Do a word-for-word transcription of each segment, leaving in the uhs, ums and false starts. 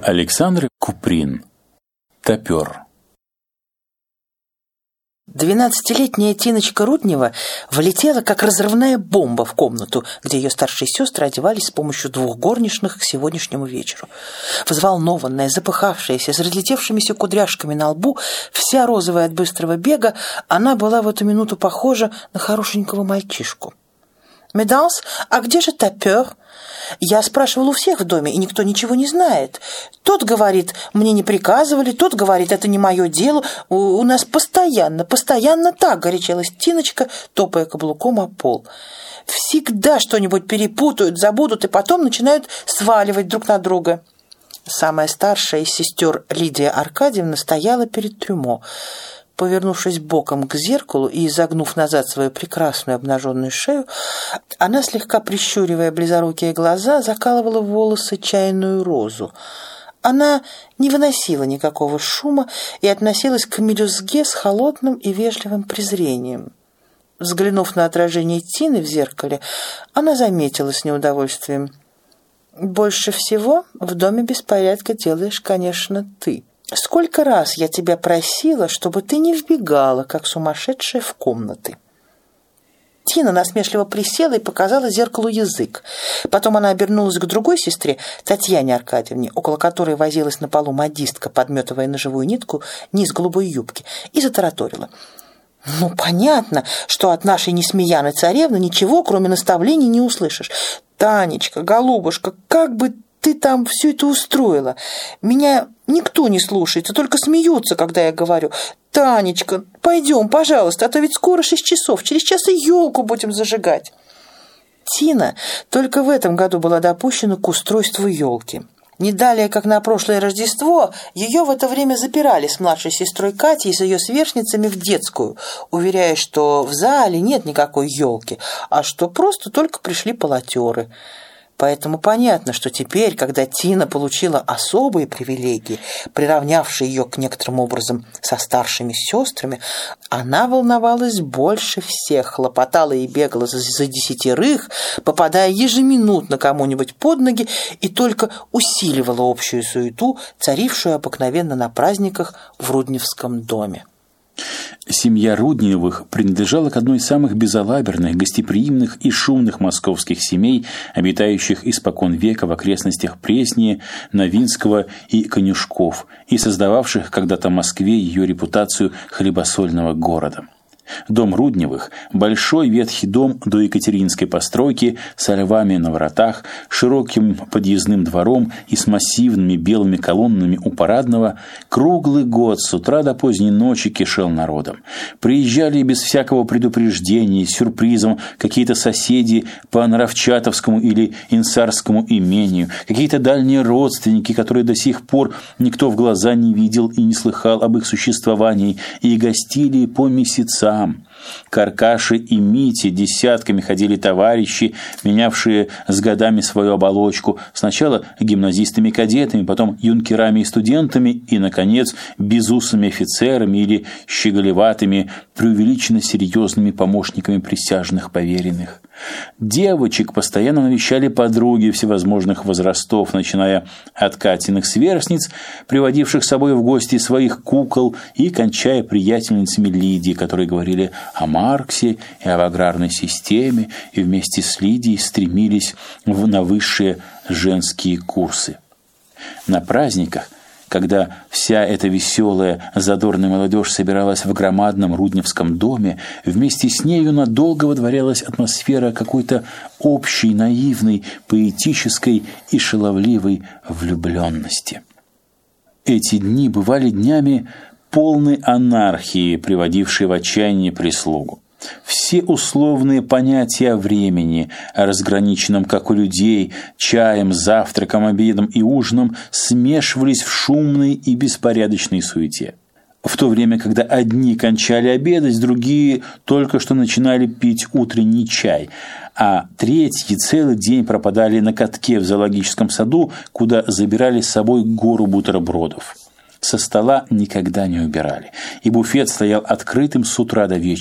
Александр Куприн. Топер. Двенадцатилетняя Тиночка Руднева влетела, как разрывная бомба, в комнату, где ее старшие сестры одевались с помощью двух горничных к сегодняшнему вечеру. Взволнованная, запыхавшаяся, с разлетевшимися кудряшками на лбу, вся розовая от быстрого бега, она была в эту минуту похожа на хорошенького мальчишку. «Меданс, а где же топер?» Я спрашивал у всех в доме, и никто ничего не знает. Тот говорит, мне не приказывали, тот говорит, это не мое дело. У, у нас постоянно, постоянно так, горячилась Тиночка, топая каблуком о пол. Всегда что-нибудь перепутают, забудут, и потом начинают сваливать друг на друга. Самая старшая из сестер, Лидия Аркадьевна, стояла перед трюмо. Повернувшись боком к зеркалу и изогнув назад свою прекрасную обнаженную шею, она, слегка прищуривая близорукие глаза, закалывала в волосы чайную розу. Она не выносила никакого шума и относилась к мелюзге с холодным и вежливым презрением. Взглянув на отражение Тины в зеркале, она заметила с неудовольствием: «Больше всего в доме беспорядка делаешь, конечно, ты. Сколько раз я тебя просила, чтобы ты не вбегала, как сумасшедшая, в комнаты». Тина насмешливо присела и показала зеркалу язык. Потом она обернулась к другой сестре, Татьяне Аркадьевне, около которой возилась на полу модистка, подметывая на живую нитку низ голубой юбки, и затараторила: «Ну, понятно, что от нашей Несмеяны царевны ничего, кроме наставлений, не услышишь. Танечка, голубушка, как бы ты там все это устроила? Меня никто не слушается, только смеются, когда я говорю: Танечка, пойдем, пожалуйста, а то ведь скоро шесть часов, через час и елку будем зажигать». Тина только в этом году была допущена к устройству елки. Не далее, как на прошлое Рождество, ее в это время запирали с младшей сестрой Катей и с ее сверстницами в детскую, уверяя, что в зале нет никакой елки, а что просто только пришли полотеры. Поэтому понятно, что теперь, когда Тина получила особые привилегии, приравнявшие ее к некоторым образом со старшими сестрами, она волновалась больше всех, хлопотала и бегала за, за десятерых, попадая ежеминутно кому-нибудь под ноги, и только усиливала общую суету, царившую обыкновенно на праздниках в Рудневском доме. Семья Рудневых принадлежала к одной из самых безалаберных, гостеприимных и шумных московских семей, обитающих испокон века в окрестностях Пресни, Новинского и Конюшков, и создававших когда-то в Москве ее репутацию хлебосольного города. Дом Рудневых – большой ветхий дом до екатеринской постройки со львами на воротах, широким подъездным двором и с массивными белыми колоннами у парадного, круглый год с утра до поздней ночи кишел народом. Приезжали без всякого предупреждения, с сюрпризом какие-то соседи по Наровчатовскому или Инсарскому имению, какие-то дальние родственники, которые до сих пор никто в глаза не видел и не слыхал об их существовании, и гостили по месяцам. К Аркаше и Мите десятками ходили товарищи, менявшие с годами свою оболочку, сначала гимназистами-кадетами, потом юнкерами и студентами, и, наконец, безусыми офицерами или щеголеватыми, преувеличенно серьезными помощниками присяжных поверенных. Девочек постоянно навещали подруги всевозможных возрастов, начиная от Катиных сверстниц, приводивших с собой в гости своих кукол, и кончая приятельницами Лидии, которые говорили о Марксе и об аграрной системе, и вместе с Лидией стремились на высшие женские курсы. На праздниках, когда вся эта веселая, задорная молодежь собиралась в громадном Рудневском доме, вместе с нею надолго водворялась атмосфера какой-то общей, наивной, поэтической и шаловливой влюбленности. Эти дни бывали днями полной анархии, приводившей в отчаяние прислугу. Все условные понятия о времени, о разграниченном, как у людей, чаем, завтраком, обедом и ужином, смешивались в шумной и беспорядочной суете. В то время, когда одни кончали обедать, другие только что начинали пить утренний чай, а третьи целый день пропадали на катке в зоологическом саду, куда забирали с собой гору бутербродов. Со стола никогда не убирали, и буфет стоял открытым с утра до вечера.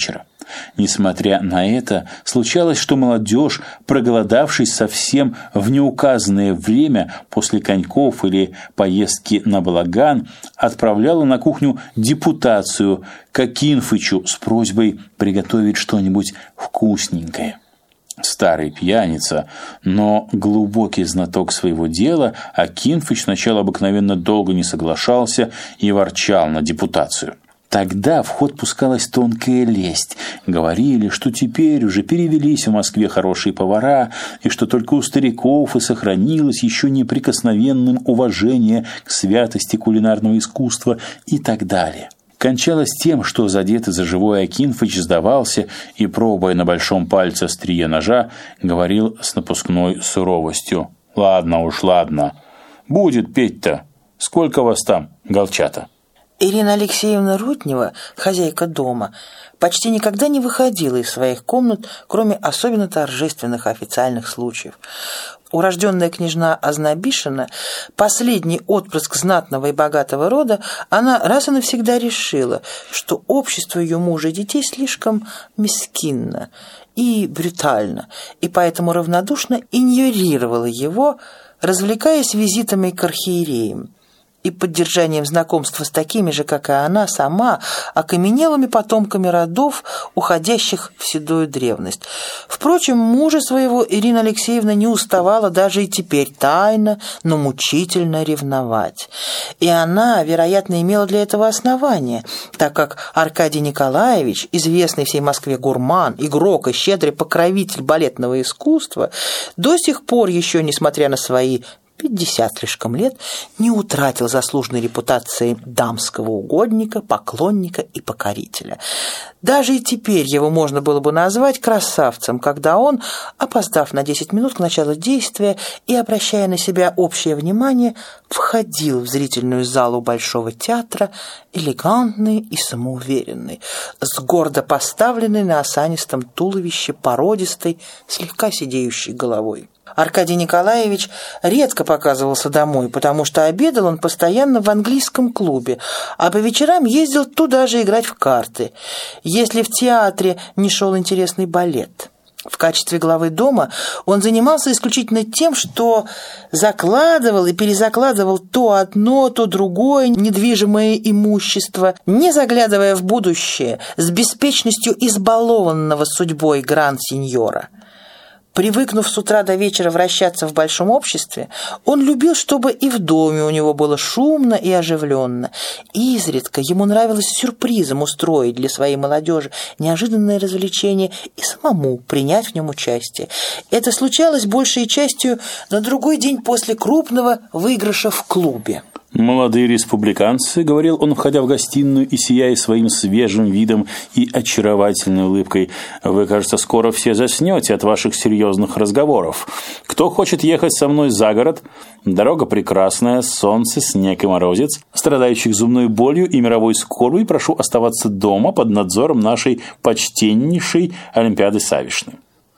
Несмотря на это, случалось, что молодежь, проголодавшись совсем в неуказанное время после коньков или поездки на балаган, отправляла на кухню депутацию к Акинфычу с просьбой приготовить что-нибудь вкусненькое. Старый пьяница, но глубокий знаток своего дела, Акинфыч сначала обыкновенно долго не соглашался и ворчал на депутацию. Тогда в ход пускалась тонкая лесть. Говорили, что теперь уже перевелись в Москве хорошие повара, и что только у стариков и сохранилось еще неприкосновенным уважение к святости кулинарного искусства и так далее. Кончалось тем, что задетый за живое Акинфыч сдавался и, пробуя на большом пальце острие ножа, говорил с напускной суровостью: «Ладно уж, ладно. Будет петь-то. Сколько вас там, голчата?» Ирина Алексеевна Руднева, хозяйка дома, почти никогда не выходила из своих комнат, кроме особенно торжественных официальных случаев. Урожденная княжна Ознобишина, последний отпрыск знатного и богатого рода, она раз и навсегда решила, что общество ее мужа и детей слишком мескинно и брутально, и поэтому равнодушно игнорировала его, развлекаясь визитами к архиереям и поддержанием знакомства с такими же, как и она сама, окаменелыми потомками родов, уходящих в седую древность. Впрочем, мужа своего Ирина Алексеевна не уставала даже и теперь тайно, но мучительно ревновать. И она, вероятно, имела для этого основание, так как Аркадий Николаевич, известный всей Москве гурман, игрок и щедрый покровитель балетного искусства, до сих пор еще, несмотря на свои пятьдесят слишком лет, не утратил заслуженной репутации дамского угодника, поклонника и покорителя. Даже и теперь его можно было бы назвать красавцем, когда он, опоздав на десять минут к началу действия и обращая на себя общее внимание, входил в зрительную залу Большого театра, элегантный и самоуверенный, с гордо поставленной на осанистом туловище породистой, слегка сидеющей головой. Аркадий Николаевич редко показывался домой, потому что обедал он постоянно в английском клубе, а по вечерам ездил туда же играть в карты, если в театре не шел интересный балет. В качестве главы дома он занимался исключительно тем, что закладывал и перезакладывал то одно, то другое недвижимое имущество, не заглядывая в будущее, с беспечностью избалованного судьбой гранд-сеньора. Привыкнув с утра до вечера вращаться в большом обществе, он любил, чтобы и в доме у него было шумно и оживленно. Изредка ему нравилось сюрпризом устроить для своей молодежи неожиданное развлечение и самому принять в нем участие. Это случалось большей частью на другой день после крупного выигрыша в клубе. «Молодые республиканцы», — говорил он, входя в гостиную и сияя своим свежим видом и очаровательной улыбкой, «вы, кажется, скоро все заснете от ваших серьезных разговоров. Кто хочет ехать со мной за город? Дорога прекрасная, солнце, снег и морозец. Страдающих зубной болью и мировой скорбью прошу оставаться дома под надзором нашей почтеннейшей Олимпиады Савишны».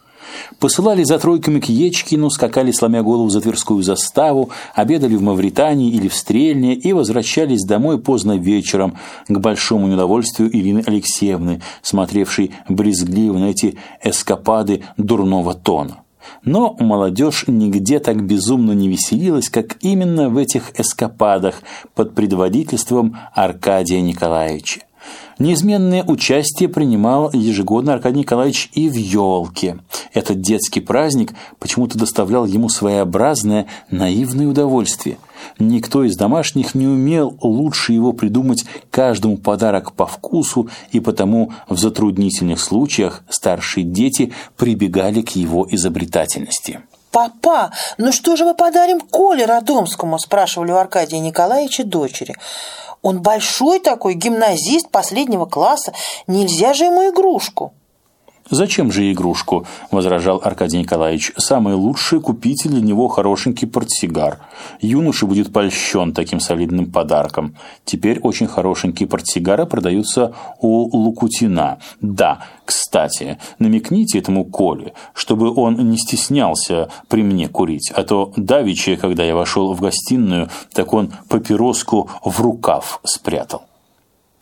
Посылали за тройками к Ечкину, скакали, сломя голову, за Тверскую заставу, обедали в Мавритании или в Стрельне и возвращались домой поздно вечером, к большому неудовольствию Ирины Алексеевны, смотревшей брезгливо на эти эскапады дурного тона. Но молодежь нигде так безумно не веселилась, как именно в этих эскападах под предводительством Аркадия Николаевича. Неизменное участие принимал ежегодно Аркадий Николаевич и в елке. Этот детский праздник почему-то доставлял ему своеобразное наивное удовольствие. Никто из домашних не умел лучше его придумать каждому подарок по вкусу, и потому в затруднительных случаях старшие дети прибегали к его изобретательности. «Папа, ну что же мы подарим Коле Родомскому?» – спрашивали у Аркадия Николаевича дочери. «Он большой такой, гимназист последнего класса, нельзя же ему игрушку». «Зачем же игрушку?» – возражал Аркадий Николаевич. «Самое лучшее – купите для него хорошенький портсигар. Юноша будет польщен таким солидным подарком. Теперь очень хорошенькие портсигары продаются у Лукутина. Да, кстати, намекните этому Коле, чтобы он не стеснялся при мне курить, а то давеча, когда я вошел в гостиную, так он папироску в рукав спрятал».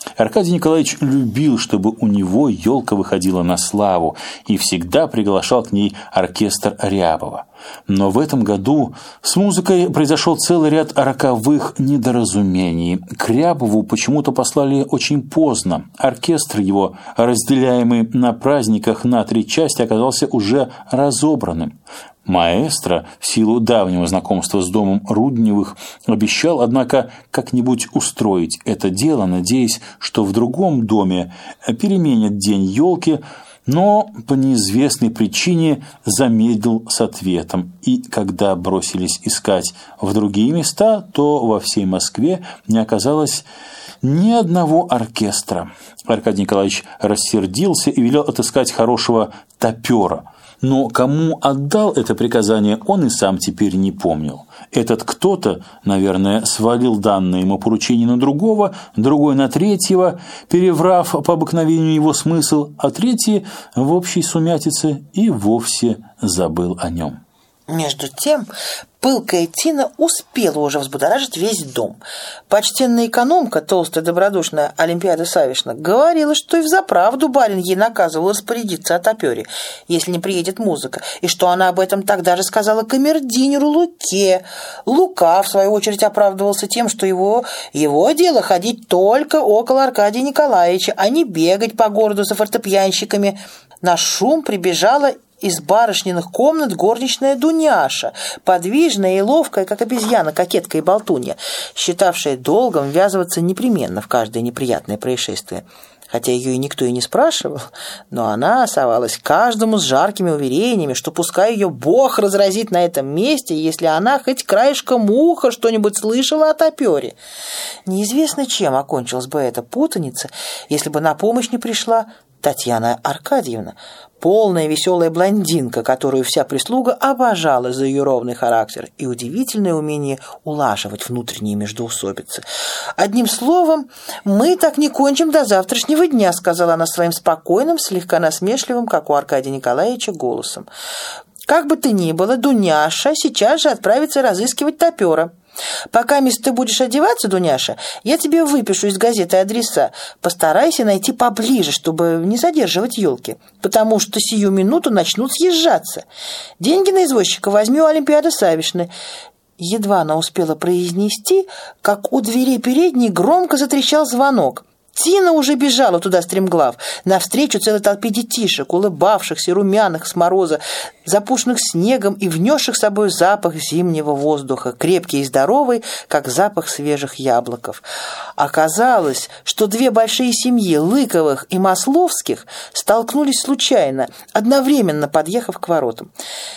Аркадий Николаевич любил, чтобы у него елка выходила на славу, и всегда приглашал к ней оркестр Рябова. Но в этом году с музыкой произошел целый ряд роковых недоразумений. К Рябову почему-то послали очень поздно. Оркестр его, разделяемый на праздниках на три части, оказался уже разобранным. Маэстро, в силу давнего знакомства с домом Рудневых, обещал, однако, как-нибудь устроить это дело, надеясь, что в другом доме переменят день елки, но по неизвестной причине замедлил с ответом. И когда бросились искать в другие места, то во всей Москве не оказалось ни одного оркестра. Аркадий Николаевич рассердился и велел отыскать хорошего топера. Но кому отдал это приказание, он и сам теперь не помнил. Этот кто-то, наверное, свалил данное ему поручение на другого, другой на третьего, переврав по обыкновению его смысл, а третий в общей сумятице и вовсе забыл о нем. Между тем, пылкая Тина успела уже взбудоражить весь дом. Почтенная экономка, толстая добродушная Олимпиада Савишна, говорила, что и взаправду барин ей наказывал распорядиться о топере, если не приедет музыка, и что она об этом тогда же сказала камердинеру Луке. Лука, в свою очередь, оправдывался тем, что его, его дело ходить только около Аркадия Николаевича, а не бегать по городу за фортепьянщиками. На шум прибежала из барышниных комнат горничная Дуняша, подвижная и ловкая, как обезьяна, кокетка и болтунья, считавшая долгом ввязываться непременно в каждое неприятное происшествие. Хотя ее и никто и не спрашивал, но она совалась каждому с жаркими уверениями, что пускай ее Бог разразит на этом месте, если она хоть краешком уха что-нибудь слышала о топере. Неизвестно, чем окончилась бы эта путаница, если бы на помощь не пришла Татьяна Аркадьевна, полная веселая блондинка, которую вся прислуга обожала за ее ровный характер и удивительное умение улаживать внутренние междоусобицы. «Одним словом, мы так не кончим до завтрашнего дня», сказала она своим спокойным, слегка насмешливым, как у Аркадия Николаевича, голосом. «Как бы то ни было, Дуняша сейчас же отправится разыскивать топера. Пока мисс ты будешь одеваться, Дуняша, я тебе выпишу из газеты адреса. Постарайся найти поближе, чтобы не задерживать елки, потому что сию минуту начнут съезжаться. Деньги на извозчика возьми у Олимпиады Савишны». Едва она успела произнести, как у двери передней громко затрещал звонок. Тина уже бежала туда стремглав, навстречу целой толпе детишек, улыбавшихся, румяных с мороза, запушенных снегом и внесших с собой запах зимнего воздуха, крепкий и здоровый, как запах свежих яблоков. Оказалось, что две большие семьи, Лыковых и Масловских, столкнулись случайно, одновременно подъехав к воротам.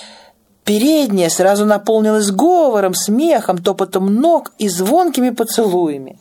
Передняя сразу наполнилась говором, смехом, топотом ног и звонкими поцелуями.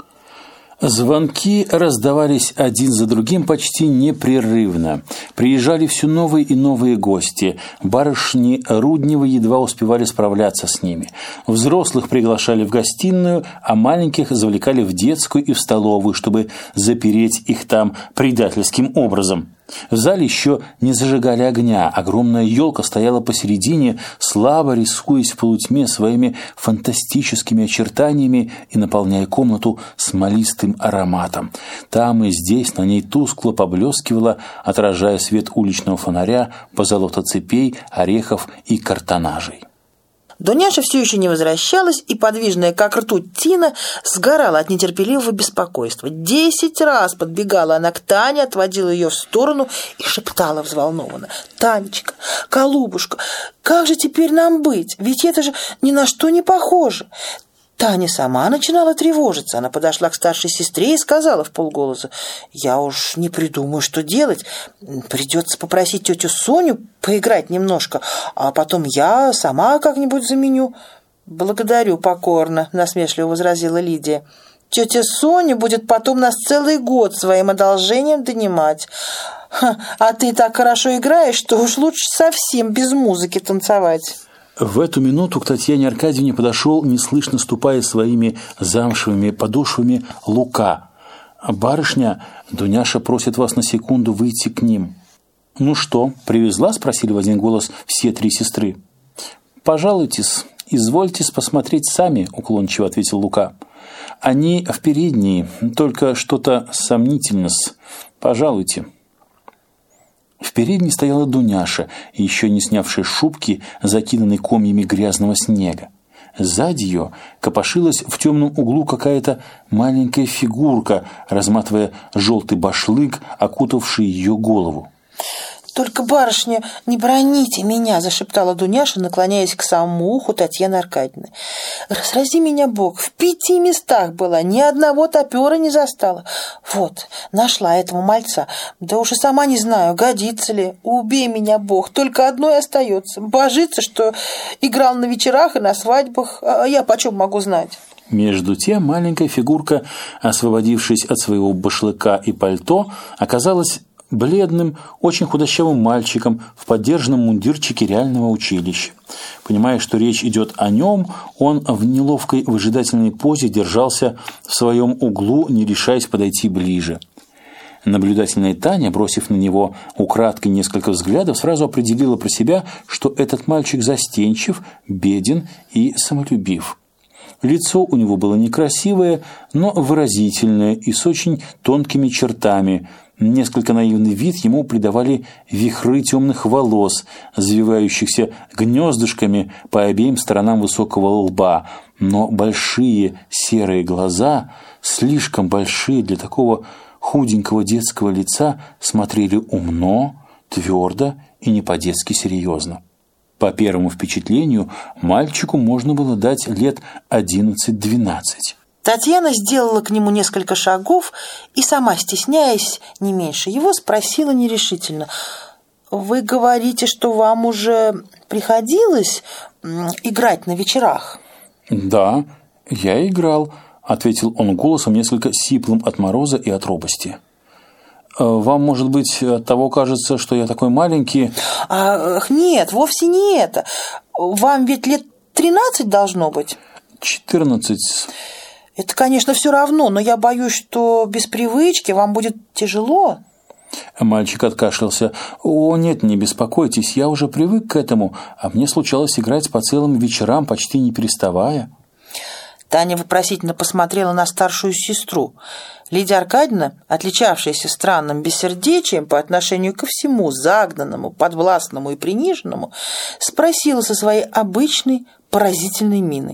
Звонки раздавались один за другим почти непрерывно. Приезжали все новые и новые гости. Барышни Рудневы едва успевали справляться с ними. Взрослых приглашали в гостиную, а маленьких завлекали в детскую и в столовую, чтобы запереть их там предательским образом. В зале еще не зажигали огня. Огромная елка стояла посередине, слабо рисуясь в полутьме своими фантастическими очертаниями и наполняя комнату смолистым ароматом. Там и здесь на ней тускло поблескивало, отражая свет уличного фонаря, позолота цепей, орехов и картонажей. Дуняша все еще не возвращалась, и подвижная, как ртуть, Тина сгорала от нетерпеливого беспокойства. Десять раз подбегала она к Тане, отводила ее в сторону и шептала взволнованно: «Танечка, голубушка, как же теперь нам быть? Ведь это же ни на что не похоже». Таня сама начинала тревожиться. Она подошла к старшей сестре и сказала вполголоса: «Я уж не придумаю, что делать. Придется попросить тетю Соню поиграть немножко, а потом я сама как-нибудь заменю». «Благодарю покорно», — насмешливо возразила Лидия. «Тетя Соня будет потом нас целый год своим одолжением донимать. Ха, а ты так хорошо играешь, что уж лучше совсем без музыки танцевать». В эту минуту к Татьяне Аркадьевне подошел, неслышно ступая своими замшевыми подошвами, Лука. «Барышня, Дуняша просит вас на секунду выйти к ним». «Ну что, привезла?» – спросили в один голос все три сестры. «Пожалуйтесь, извольтесь посмотреть сами», – уклончиво ответил Лука. Они в передней, только что-то сомнительно-с. Пожалуйте». В передней стояла Дуняша, еще не снявшая шубки, закинанной комьями грязного снега. Сзади ее копошилась в темном углу какая-то маленькая фигурка, разматывая желтый башлык, окутавший ее голову. «Только, барышня, не броните меня!» – зашептала Дуняша, наклоняясь к самому уху Татьяны Аркадьевны. «Разрази меня Бог, в пяти местах была, ни одного топера не застала. Вот, нашла этого мальца, да уж и сама не знаю, годится ли. Убей меня Бог, только одно и остается. Божится, что играл на вечерах и на свадьбах, а я почем могу знать?» Между тем маленькая фигурка, освободившись от своего башлыка и пальто, оказалась бледным, очень худощавым мальчиком в поддержанном мундирчике реального училища. Понимая, что речь идет о нем, он в неловкой выжидательной позе держался в своем углу, не решаясь подойти ближе. Наблюдательная Таня, бросив на него украдкой несколько взглядов, сразу определила про себя, что этот мальчик застенчив, беден и самолюбив. Лицо у него было некрасивое, но выразительное и с очень тонкими чертами. Несколько наивный вид ему придавали вихры темных волос, завивающихся гнездышками по обеим сторонам высокого лба, но большие серые глаза, слишком большие для такого худенького детского лица, смотрели умно, твердо и не по-детски серьезно. По первому впечатлению, мальчику можно было дать лет одиннадцать-двенадцать. Татьяна сделала к нему несколько шагов и, сама стесняясь не меньше его, спросила нерешительно: «Вы говорите, что вам уже приходилось играть на вечерах?» «Да, я играл», — ответил он голосом несколько сиплым от мороза и от робости. «Вам, может быть, от того кажется, что я такой маленький?» «Ах, нет, вовсе не это. Вам ведь лет тринадцать должно быть?» «Четырнадцать». «Это, конечно, все равно, но я боюсь, что без привычки вам будет тяжело». Мальчик откашлялся. «О, нет, не беспокойтесь, я уже привык к этому, а мне случалось играть по целым вечерам, почти не переставая». Таня вопросительно посмотрела на старшую сестру. Лидия Аркадьевна, отличавшаяся странным бессердечием по отношению ко всему загнанному, подвластному и приниженному, спросила со своей обычной поразительной миной: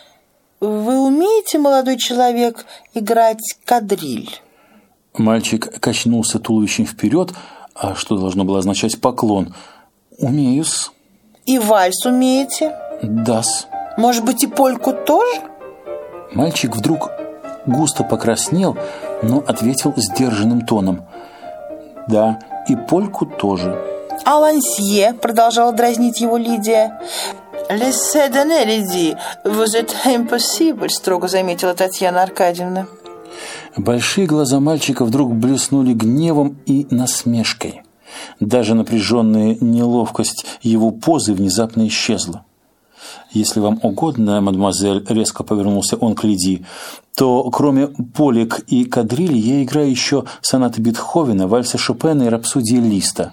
«Вы умеете, молодой человек, играть кадриль?» Мальчик качнулся туловищем вперед, а что должно было означать поклон. «Умею-с». «И вальс умеете?» «Да-с». «Может быть, и польку тоже?» Мальчик вдруг густо покраснел, но ответил сдержанным тоном: «Да, и польку тоже». «А лансье?» — продолжала дразнить его Лидия. «Laissez donner, Лиди, vous êtes impossible», — строго заметила Татьяна Аркадьевна. Большие глаза мальчика вдруг блеснули гневом и насмешкой. Даже напряженная неловкость его позы внезапно исчезла. «Если вам угодно, мадемуазель», — резко повернулся он к Лидии, «то кроме полек и кадрили я играю еще сонаты Бетховена, вальсы Шопена и рапсодии Листа».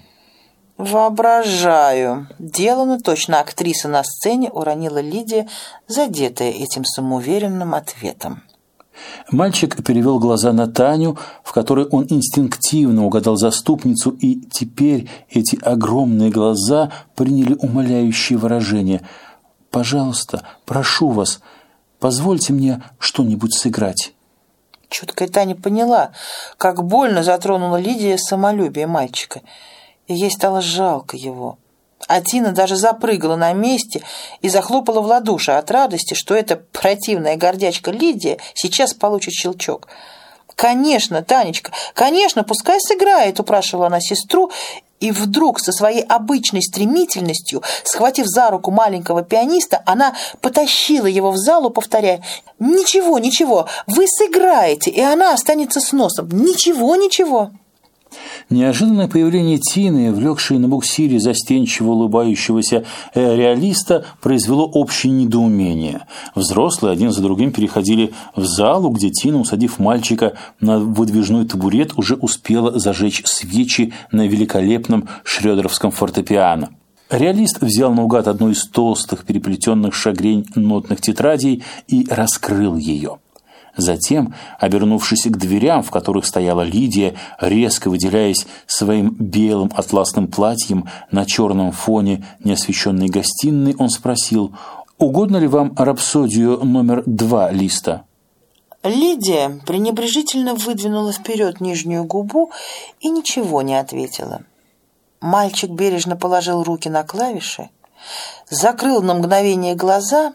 «Воображаю». Делано точно актриса на сцене, уронила Лидия, задетая этим самоуверенным ответом. Мальчик перевел глаза на Таню, в которой он инстинктивно угадал заступницу, и теперь эти огромные глаза приняли умоляющее выражение. «Пожалуйста, прошу вас, позвольте мне что-нибудь сыграть». Чуткая Таня поняла, как больно затронула Лидия самолюбие мальчика, и ей стало жалко его. А Тина даже запрыгала на месте и захлопала в ладоши от радости, что эта противная гордячка Лидия сейчас получит щелчок. «Конечно, Танечка, конечно, пускай сыграет», — упрашивала она сестру, и вдруг со своей обычной стремительностью, схватив за руку маленького пианиста, она потащила его в залу, повторяя: «Ничего, ничего, вы сыграете, и она останется с носом. Ничего, ничего». Неожиданное появление Тины, влекшей на буксире застенчиво улыбающегося реалиста, произвело общее недоумение. Взрослые один за другим переходили в залу, где Тина, усадив мальчика на выдвижной табурет, уже успела зажечь свечи на великолепном шрёдеровском фортепиано. Реалист взял наугад одну из толстых переплетенных шагрень нотных тетрадей и раскрыл ее. Затем, обернувшись к дверям, в которых стояла Лидия, резко выделяясь своим белым атласным платьем на черном фоне неосвещенной гостиной, он спросил: «Угодно ли вам рапсодию номер два листа?» Лидия пренебрежительно выдвинула вперед нижнюю губу и ничего не ответила. Мальчик бережно положил руки на клавиши, закрыл на мгновение глаза,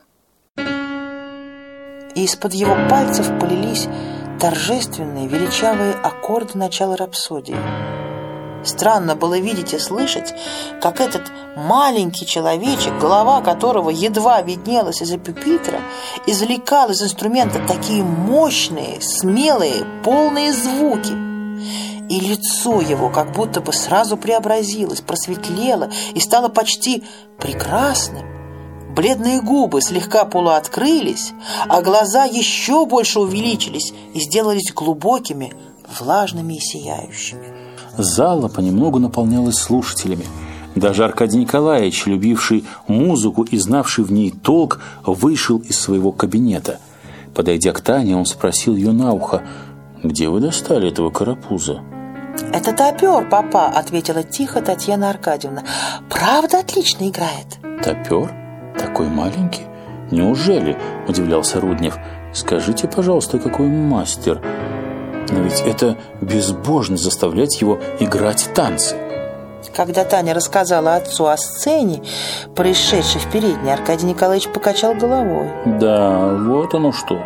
и из-под его пальцев полились торжественные, величавые аккорды начала рапсодии. Странно было видеть и слышать, как этот маленький человечек, голова которого едва виднелась из-за пюпитра, извлекал из инструмента такие мощные, смелые, полные звуки. И лицо его как будто бы сразу преобразилось, просветлело и стало почти прекрасным. Бледные губы слегка полуоткрылись, а глаза еще больше увеличились и сделались глубокими, влажными и сияющими. Зала понемногу наполнялась слушателями. Даже Аркадий Николаевич, любивший музыку и знавший в ней толк, вышел из своего кабинета. Подойдя к Тане, он спросил ее на ухо: «Где вы достали этого карапуза?» «Это топер, папа», — ответила тихо Татьяна Аркадьевна. «Правда, отлично играет». «Топер? Такой маленький? Неужели?» — удивлялся Руднев. «Скажите, пожалуйста, какой мастер? Но ведь это безбожно заставлять его играть танцы». Когда Таня рассказала отцу о сцене, происшедшей в передней, Аркадий Николаевич покачал головой. «Да, вот оно что.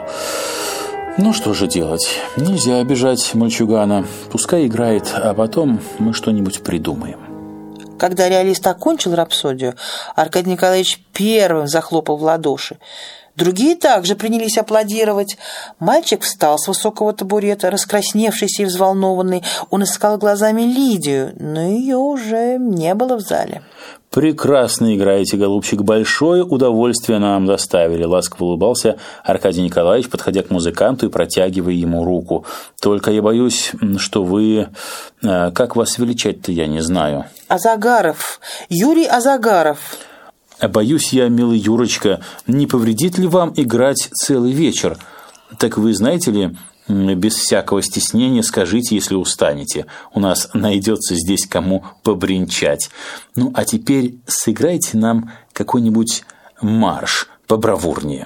Ну что же делать? Нельзя обижать мальчугана. Пускай играет, а потом мы что-нибудь придумаем». Когда реалист окончил рапсодию, Аркадий Николаевич первым захлопал в ладоши. Другие также принялись аплодировать. Мальчик встал с высокого табурета, раскрасневшийся и взволнованный. Он искал глазами Лидию, но ее уже не было в зале. «Прекрасно играете, голубчик, большое удовольствие нам доставили», — ласково улыбался Аркадий Николаевич, подходя к музыканту и протягивая ему руку. «Только я боюсь, что вы... Как вас величать-то, я не знаю». «Азагаров. Юрий Азагаров». «Боюсь я, милый Юрочка, не повредит ли вам играть целый вечер? Так вы знаете ли, без всякого стеснения скажите, если устанете. У нас найдется здесь кому побренчать. Ну, а теперь сыграйте нам какой-нибудь марш побравурнее».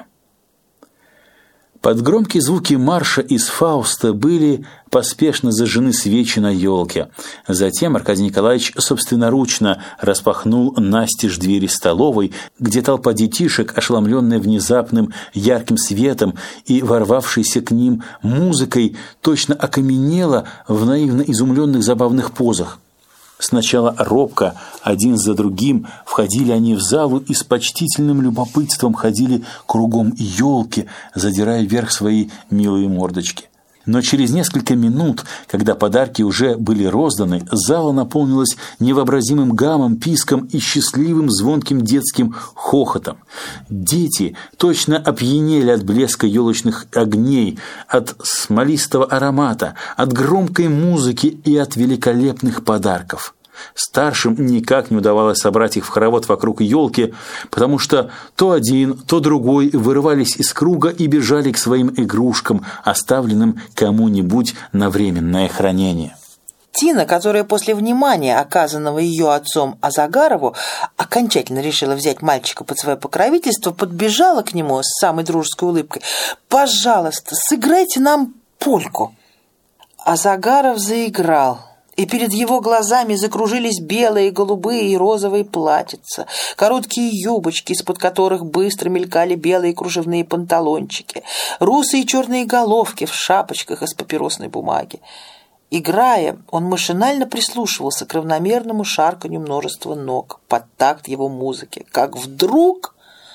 Под громкие звуки марша из «Фауста» были поспешно зажжены свечи на елке. Затем Аркадий Николаевич собственноручно распахнул настежь двери столовой, где толпа детишек, ошеломленная внезапным ярким светом и ворвавшейся к ним музыкой, точно окаменела в наивно изумленных забавных позах. Сначала робко, один за другим, входили они в залу и с почтительным любопытством ходили кругом елки, задирая вверх свои милые мордочки. Но через несколько минут, когда подарки уже были розданы, зала наполнилась невообразимым гамом, писком и счастливым звонким детским хохотом. Дети точно опьянели от блеска елочных огней, от смолистого аромата, от громкой музыки и от великолепных подарков. Старшим никак не удавалось собрать их в хоровод вокруг елки, потому что то один, то другой вырывались из круга и бежали к своим игрушкам, оставленным кому-нибудь на временное хранение. Тина, которая после внимания, оказанного ее отцом Азагарову, окончательно решила взять мальчика под свое покровительство, подбежала к нему с самой дружеской улыбкой. «Пожалуйста, сыграйте нам польку». Азагаров заиграл. И перед его глазами закружились белые, голубые и розовые платьица, короткие юбочки, из-под которых быстро мелькали белые кружевные панталончики, русые и черные головки в шапочках из папиросной бумаги. Играя, он машинально прислушивался к равномерному шарканью множества ног под такт его музыки, как вдруг...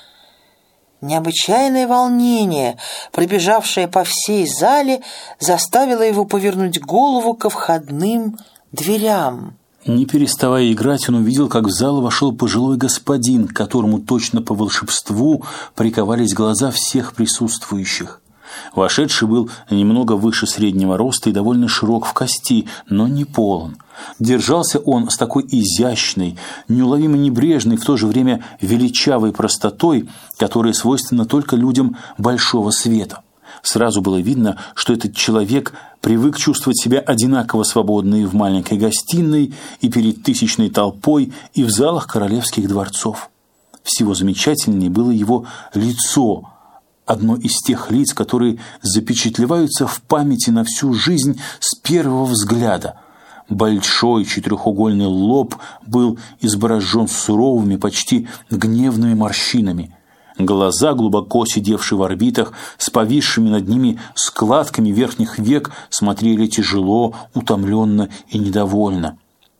Необычайное волнение, пробежавшее по всей зале, заставило его повернуть голову ко входным дверям. Не переставая играть, он увидел, как в зал вошел пожилой господин, к которому точно по волшебству приковались глаза всех присутствующих. Вошедший был немного выше среднего роста и довольно широк в кости, но не полон. Держался он с такой изящной, неуловимо небрежной, в то же время величавой простотой, которая свойственна только людям большого света. Сразу было видно, что этот человек привык чувствовать себя одинаково свободно и в маленькой гостиной, и перед тысячной толпой, и в залах королевских дворцов. Всего замечательнее было его лицо, одно из тех лиц, которые запечатлеваются в памяти на всю жизнь с первого взгляда. Большой четырехугольный лоб был изборожен суровыми, почти гневными морщинами. Глаза, глубоко сидевшие в орбитах, с повисшими над ними складками верхних век, смотрели тяжело, утомленно и недовольно.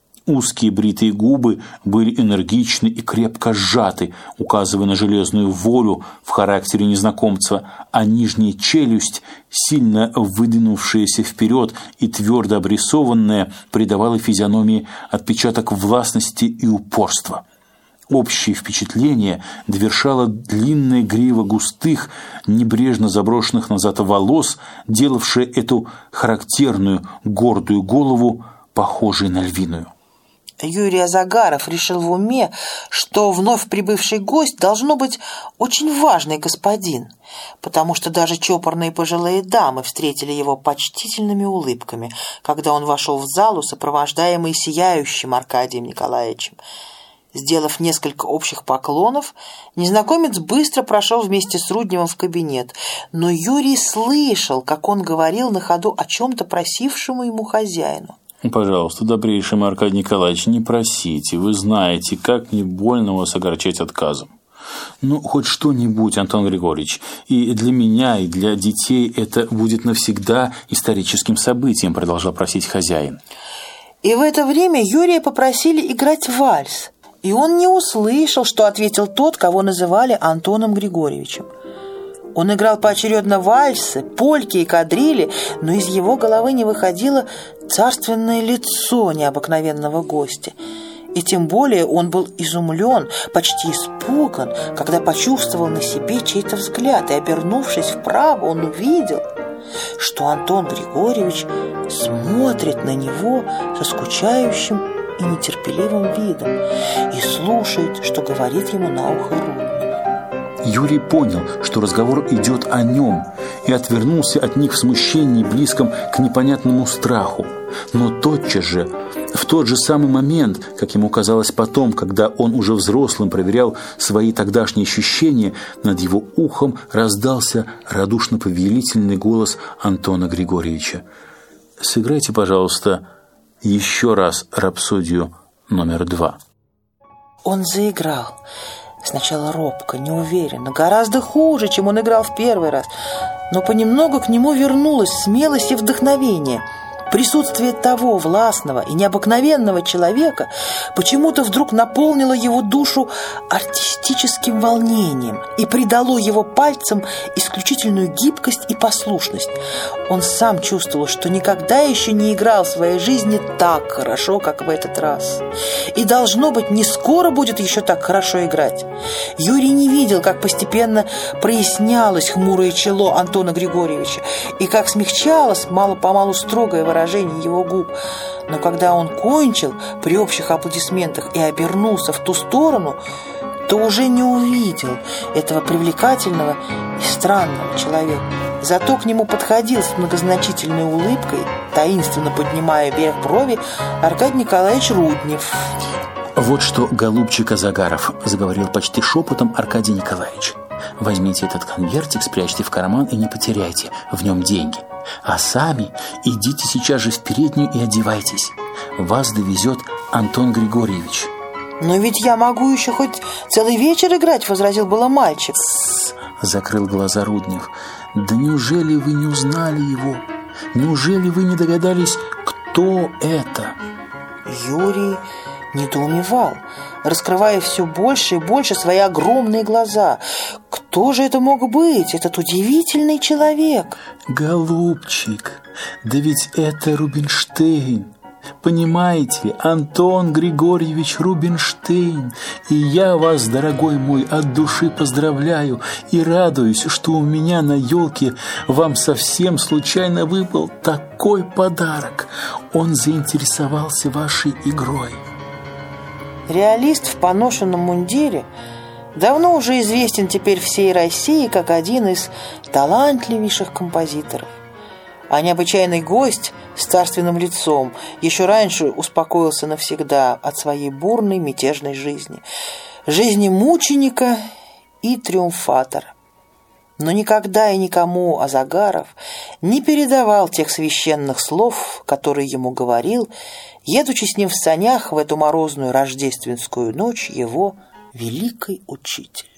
Узкие бритые губы были энергичны и крепко сжаты, указывая на железную волю в характере незнакомца, а нижняя челюсть, сильно выдвинувшаяся вперед и твердо обрисованная, придавала физиономии отпечаток властности и упорства. Общее впечатление довершала длинная грива густых, небрежно заброшенных назад волос, делавшая эту характерную гордую голову похожей на львиную. Юрий Азагаров решил в уме, что вновь прибывший гость должно быть очень важный господин, потому что даже чопорные пожилые дамы встретили его почтительными улыбками, когда он вошел в залу, сопровождаемый сияющим Аркадием Николаевичем. Сделав несколько общих поклонов, незнакомец быстро прошел вместе с Рудневым в кабинет, но Юрий слышал, как он говорил на ходу о чем-то просившему ему хозяину. «Пожалуйста, добрейший мой Аркадий Николаевич, не просите, вы знаете, как не больно вас огорчать отказом. Ну, хоть что-нибудь, Антон Григорьевич, и для меня, и для детей это будет навсегда историческим событием», продолжал просить хозяин. И в это время Юрия попросили играть вальс. И он не услышал, что ответил тот, кого называли Антоном Григорьевичем. Он играл поочередно вальсы, польки и кадрили, но из его головы не выходило царственное лицо необыкновенного гостя. И тем более он был изумлен, почти испуган, когда почувствовал на себе чей-то взгляд, и, обернувшись вправо, он увидел, что Антон Григорьевич смотрит на него со скучающим и нетерпеливым видом и слушает, что говорит ему на ухо Руднев. Юрий понял, что разговор идет о нем, и отвернулся от них в смущении, близком к непонятному страху. Но тотчас же, в тот же самый момент, как ему казалось потом, когда он уже взрослым проверял свои тогдашние ощущения, над его ухом раздался радушно-повелительный голос Антона Григорьевича. «Сыграйте, пожалуйста, еще раз рапсодию номер два». Он заиграл. Сначала робко, неуверенно, гораздо хуже, чем он играл в первый раз. Но понемногу к нему вернулась смелость и вдохновение. Присутствие того властного и необыкновенного человека почему-то вдруг наполнило его душу артистическим волнением и придало его пальцам исключительную гибкость и послушность. Он сам чувствовал, что никогда еще не играл в своей жизни так хорошо, как в этот раз. И, должно быть, не скоро будет еще так хорошо играть. Юрий не видел, как постепенно прояснялось хмурое чело Антона Григорьевича и как смягчалось мало-помалу строгое выражение его губ. Но когда он кончил при общих аплодисментах и обернулся в ту сторону, то уже не увидел этого привлекательного и странного человека. Зато к нему подходил с многозначительной улыбкой, таинственно поднимая вверх брови, Аркадий Николаевич Руднев. «Вот что, голубчик Азагаров», — заговорил почти шепотом Аркадий Николаевич. «Возьмите этот конвертик, спрячьте в карман и не потеряйте в нем деньги. А сами идите сейчас же в переднюю и одевайтесь. Вас довезет Антон Григорьевич». «Но ведь я могу еще хоть целый вечер играть», — возразил было мальчик. «Тссс», — закрыл глаза Руднев. «Да неужели вы не узнали его? Неужели вы не догадались, кто это?» Юрий недоумевал, раскрывая все больше и больше свои огромные глаза. Кто же это мог быть, этот удивительный человек? «Голубчик, да ведь это Рубинштейн. Понимаете, Антон Григорьевич Рубинштейн. И я вас, дорогой мой, от души поздравляю и радуюсь, что у меня на елке вам совсем случайно выпал такой подарок. Он заинтересовался вашей игрой». Реалист в поношенном мундире давно уже известен теперь всей России как один из талантливейших композиторов. А необычайный гость с царственным лицом еще раньше успокоился навсегда от своей бурной мятежной жизни, жизни мученика и триумфатора. Но никогда и никому Азагаров не передавал тех священных слов, которые ему говорил, едучи с ним в санях в эту морозную рождественскую ночь, его великий учитель.